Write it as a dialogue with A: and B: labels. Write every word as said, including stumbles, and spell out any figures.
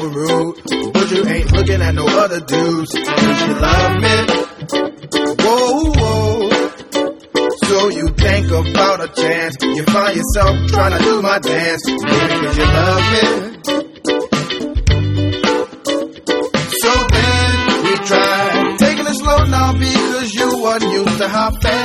A: super rude, but you ain't looking at no other dudes. Cause you love me. Whoa, whoa. So you think about a chance. You find yourself trying to do my dance. Maybe cause you love me. So then we tried taking it slow now because you wasn't used to how fast